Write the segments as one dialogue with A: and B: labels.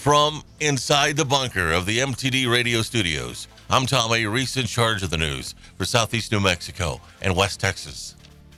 A: From inside the bunker of the MTD radio studios, I'm Tom A. Reese, in charge of the news for Southeast New Mexico and West Texas.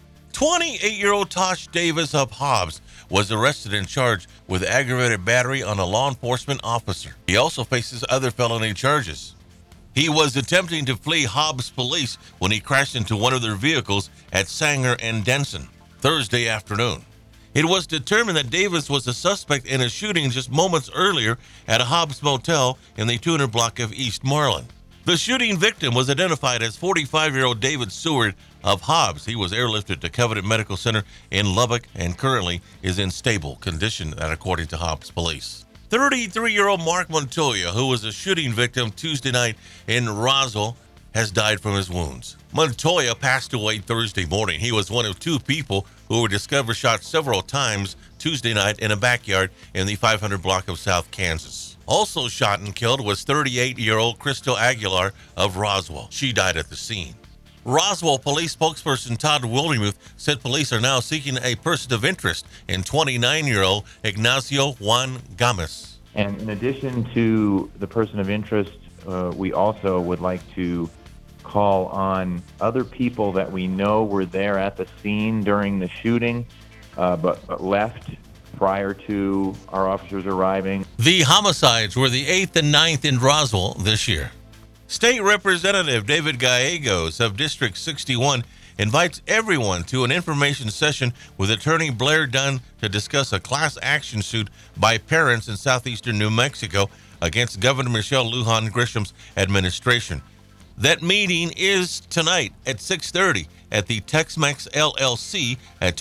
A: 28-year-old Tosh Davis of Hobbs was arrested and charged with aggravated battery on a law enforcement officer. He also faces other felony charges. He was attempting to flee Hobbs police when he crashed into one of their vehicles at Sanger and Denson Thursday afternoon. It was determined that Davis was a suspect in a shooting just moments earlier at a Hobbs motel in the 200 block of East Marlin. The shooting victim was identified as 45-year-old David Seward of Hobbs. He was airlifted to Covenant Medical Center in Lubbock and currently is in stable condition, that according to Hobbs police. 33-year-old Mark Montoya, who was a shooting victim Tuesday night in Roswell, has died from his wounds. Montoya passed away Thursday morning. He was one of two people who were discovered shot several times Tuesday night in a backyard in the 500 block of South Kansas. Also shot and killed was 38-year-old Crystal Aguilar of Roswell. She died at the scene. Roswell police spokesperson Todd Wildermuth said police are now seeking a person of interest in 29-year-old Ignacio Juan Gomez.
B: And in addition to the person of interest, we also would like to call on other people that we know were there at the scene during the shooting, but left prior to our officers arriving.
A: The homicides were the 8th and 9th in Roswell this year. State Representative David Gallegos of District 61 invites everyone to an information session with Attorney Blair Dunn to discuss a class action suit by parents in southeastern New Mexico against Governor Michelle Lujan Grisham's administration. That meeting is tonight at 6:30 at the Tex-Mex LLC at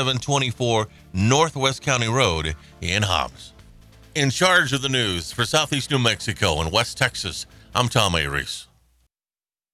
A: 2724 Northwest County Road in Hobbs. In charge of the news for Southeast New Mexico and West Texas, I'm Tom A. Reese.